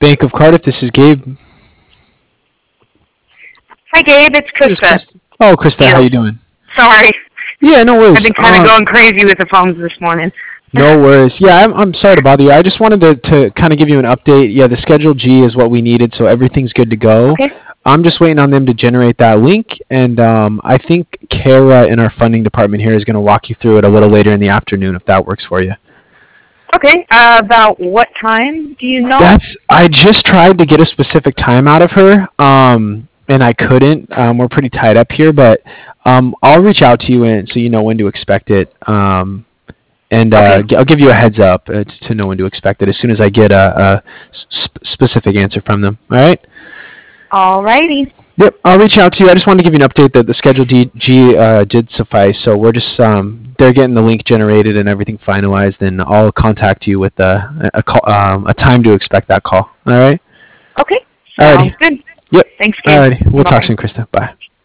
Bank of Cardiff. This is Gabe. Hi, Gabe. It's Krista. Oh, Krista, how you doing? Sorry. Yeah, no worries. I've been kind of going crazy with the phones this morning. No worries. Yeah, I'm sorry to bother you. I just wanted to kind of give you an update. Yeah, the Schedule G is what we needed, so everything's good to go. Okay. I'm just waiting on them to generate that link, and I think Kara in our funding department here is going to walk you through it a little later in the afternoon if that works for you. Okay. About what time do you know? I just tried to get a specific time out of her, and I couldn't. We're pretty tied up here, but I'll reach out to you so you know when to expect it. And Okay. I'll give you a heads up to know when to expect it as soon as I get a specific answer from them. All right? Alrighty. Yep, I'll reach out to you. I just wanted to give you an update that the Schedule G did suffice, so we're just they're getting the link generated and everything finalized, and I'll contact you with a time to expect that call. All right? Okay. Alrighty. Sounds good. Yep. Thanks, Gabe. Alrighty. We'll talk Bye. soon, Krista. Bye.